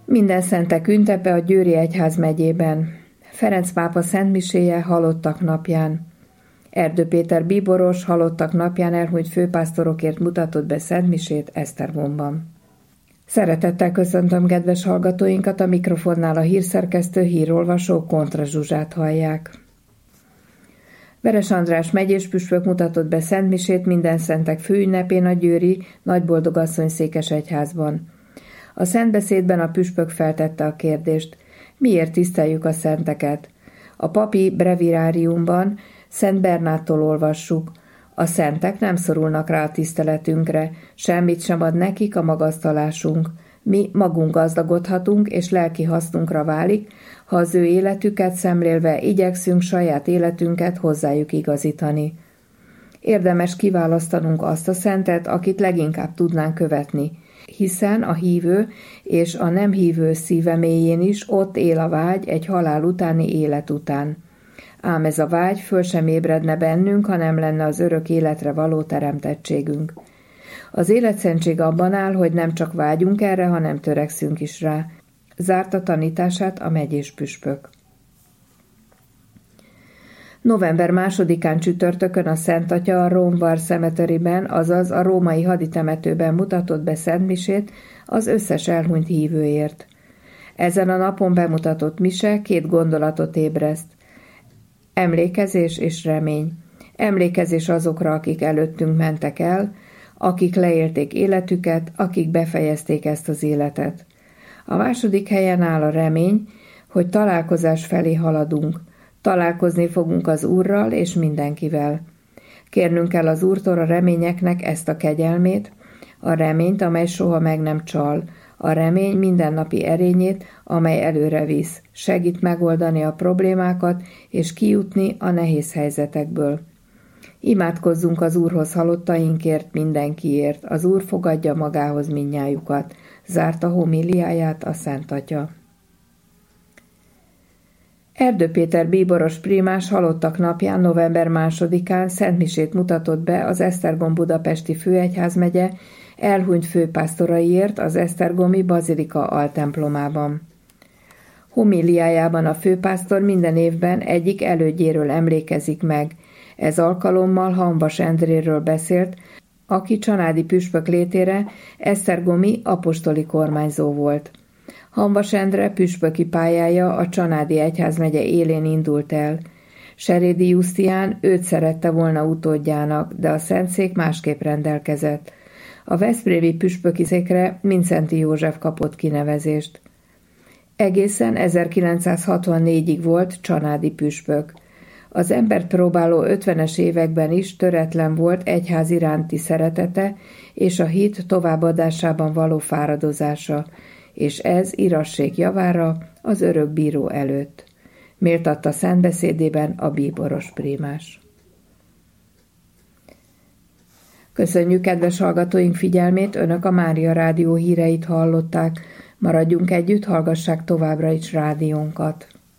Minden szentek ünnepe a Győri egyházmegyében. Ferenc pápa szentmiséje halottak napján. Erdő Péter bíboros halottak napján elhunyt főpásztorokért mutatott be szentmisét Esztergomban. Szeretettel köszöntöm kedves hallgatóinkat, a mikrofonnál a hírszerkesztő, hírolvasó Kontra Zsuzsát hallják. Veres András megyés püspök mutatott be szentmisét minden szentek főünnepén a győri Nagyboldogasszony székesegyházban. A szentbeszédben a püspök feltette a kérdést: miért tiszteljük a szenteket? A papi breviáriumban Szent Bernától olvassuk: a szentek nem szorulnak rá a tiszteletünkre, semmit sem ad nekik a magasztalásunk. Mi magunk gazdagodhatunk, és lelki hasznunkra válik, ha az ő életüket szemlélve igyekszünk saját életünket hozzájuk igazítani. Érdemes kiválasztanunk azt a szentet, akit leginkább tudnánk követni, hiszen a hívő és a nem hívő szíve mélyén is ott él a vágy egy halál utáni élet után. Ám ez a vágy föl sem ébredne bennünk, ha nem lenne az örök életre való teremtettségünk. Az életszentség abban áll, hogy nem csak vágyunk erre, hanem törekszünk is rá. Zárta tanítását a megyés püspök. November 2-án csütörtökön a Szent Atya a Rome War Cemeteryben, azaz a római haditemetőben mutatott be szentmisét az összes elhunyt hívőért. Ezen a napon bemutatott mise 2 gondolatot ébreszt: emlékezés és remény. Emlékezés azokra, akik előttünk mentek el, akik leélték életüket, akik befejezték ezt az életet. A második helyen áll a remény, hogy találkozás felé haladunk. Találkozni fogunk az Úrral és mindenkivel. Kérnünk kell az Úrtól a reményeknek ezt a kegyelmét, a reményt, amely soha meg nem csal, a remény mindennapi erényét, amely előre visz, segít megoldani a problémákat és kijutni a nehéz helyzetekből. Imádkozzunk az Úrhoz halottainkért, mindenkiért, az Úr fogadja magához mindnyájukat. Zárta homíliáját a Szent Atya. Erdő Péter bíboros primás halottak napján, november 2-án szentmisét mutatott be az Esztergom-Budapesti Főegyházmegye elhunyt főpásztoraiért az esztergomi bazilika altemplomában. Homíliájában a főpásztor minden évben egyik elődjéről emlékezik meg. Ez alkalommal Hamvas Endréről beszélt, aki csanádi püspök létére esztergomi apostoli kormányzó volt. Hamvas Endre püspöki pályája a csanádi egyházmegye élén indult el. Serédi Jusztián őt szerette volna utódjának, de a szentszék másképp rendelkezett. A veszprémi püspöki székre Mindszenty József kapott kinevezést. Egészen 1964-ig volt csanádi püspök. Az embert próbáló 50-es években is töretlen volt egyház iránti szeretete és a hit továbbadásában való fáradozása, és ez irassék javára az örök bíró előtt. Méltatta szentbeszédében a bíboros prímás. Köszönjük kedves hallgatóink figyelmét, Önök a Mária Rádió híreit hallották. Maradjunk együtt, hallgassák továbbra is rádiónkat.